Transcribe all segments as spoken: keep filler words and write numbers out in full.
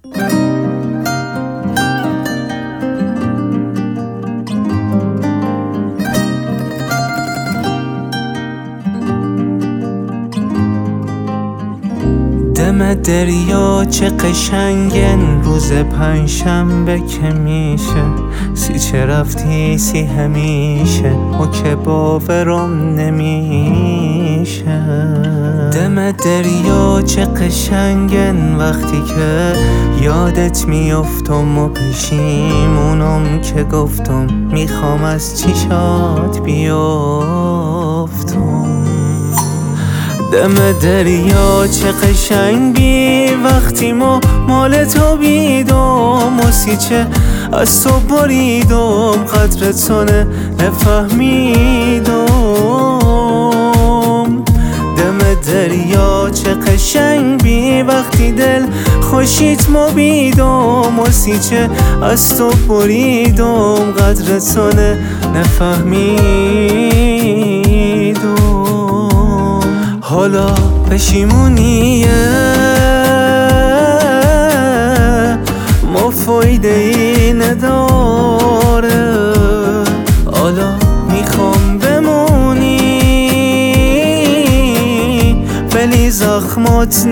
دم دریا چه قشنگن، روز پنجشنبه که میشه سی چه رفتی سی همیشه و که باورم نمیشه. دم دریا چه قشنگن وقتی که یادت میافتم و پشیمونم که گفتم میخوام از چیشات بیافتم. دم دریا چه قشنگی وقتی ما مال تو بیدم و سیچه از تو بریدم قدرتونه نفهمیدم. دم دریا چه قشنگی وقتی دل خوشیت ما بیدم و سیچه از تو بریدم قدرتونه نفهمیدم. حالا پشیمونیه ما فایده ای نداره، حالا میخوام بمونی ولی زخمات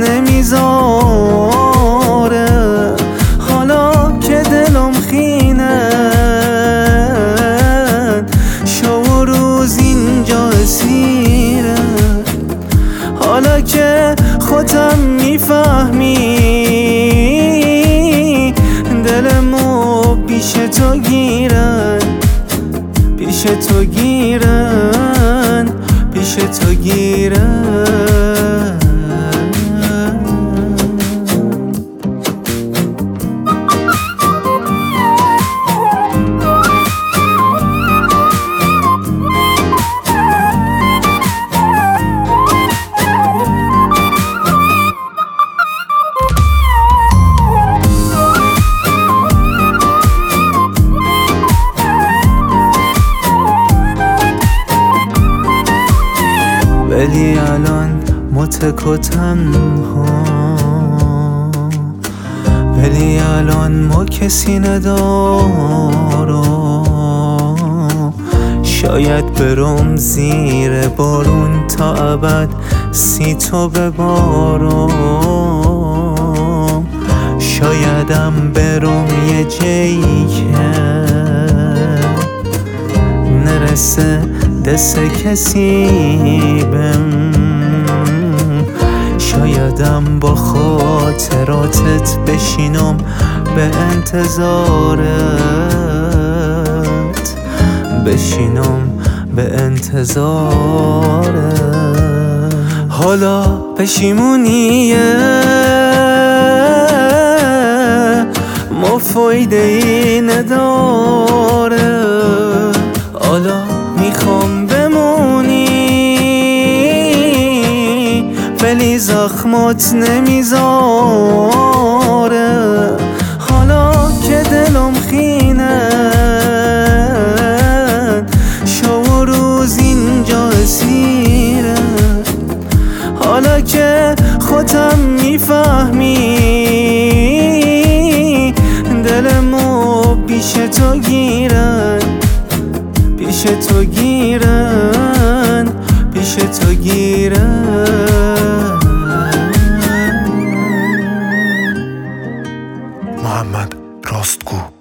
نمیذاره. حالا که دلم خینه شو روز اینجا اسیره، حالا که خودم میفهمی دلمو پیش تو گیرن پیش تو گیرن پیش تو گیرن. ولی الان متک و تنها، ولی الان ما کسی ندارم. شاید برم زیر بارون تا ابد سی تو ببارم، شایدم برم یه جایی که نرسه دست کسی بم، شایدم با خاطراتت بشینم به انتظارت بشینم به انتظارت. حالا پشیمونیه ما فایده ای نداره، حالا میخوام بمونی ولی زخمات نمیذاره. حالا که دلم خینه شو روز اینجا اسیره، حالا که خودم میفهمی دلمو پیش تو گیرن پیش تو گیرن پیش تو گیرن. محمد راستگو.